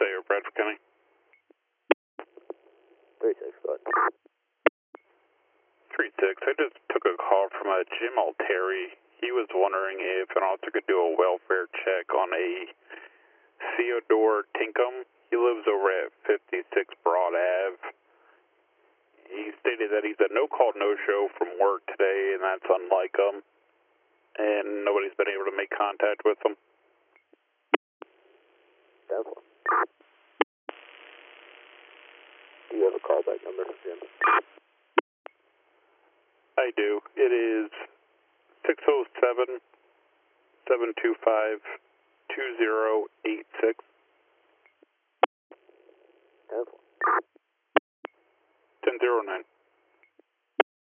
Sayer, Bradford County. 3-6, go ahead. 3-6, I just took a call from a Jim Altieri. He was wondering if an officer could do a welfare check on a Theodore Tinkham. He lives over at 56 Broad Ave. He stated that he's a no-call, no-show from work today, and that's unlike him. And nobody's been able to make contact with him. Definitely. Do you have a callback number, Jim? I do. It is 607-725-2086. Definitely. 1009.